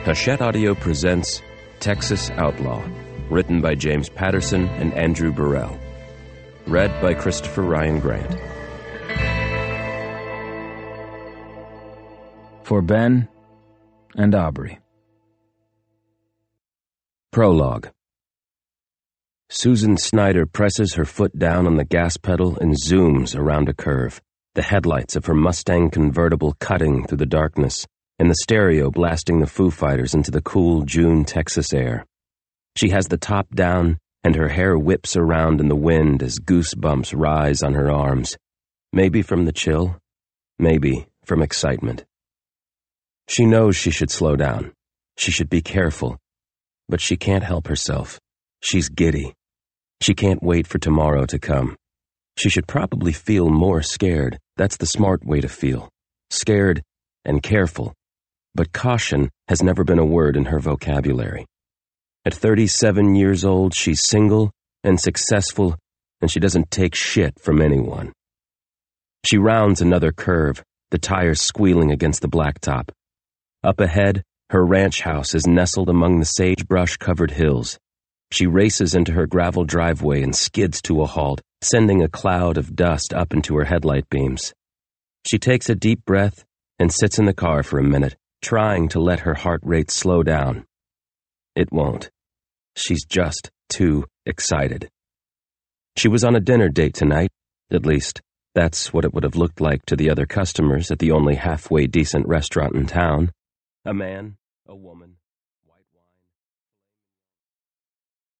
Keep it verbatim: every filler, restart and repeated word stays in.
Hachette Audio presents Texas Outlaw, written by James Patterson and Andrew Burrell. Read by Christopher Ryan Grant. For Ben and Aubrey. Prologue. Susan Snyder presses her foot down on the gas pedal and zooms around a curve, the headlights of her Mustang convertible cutting through the darkness, and the stereo blasting the Foo Fighters into the cool June Texas air. She has the top down, and her hair whips around in the wind as goosebumps rise on her arms, maybe from the chill, maybe from excitement. She knows she should slow down. She should be careful. But she can't help herself. She's giddy. She can't wait for tomorrow to come. She should probably feel more scared. That's the smart way to feel. Scared and careful. But caution has never been a word in her vocabulary. At thirty-seven years old, she's single and successful, and she doesn't take shit from anyone. She rounds another curve, the tires squealing against the blacktop. Up ahead, her ranch house is nestled among the sagebrush-covered hills. She races into her gravel driveway and skids to a halt, sending a cloud of dust up into her headlight beams. She takes a deep breath and sits in the car for a minute, trying to let her heart rate slow down. It won't. She's just too excited. She was on a dinner date tonight. At least, that's what it would have looked like to the other customers at the only halfway decent restaurant in town. A man, a woman,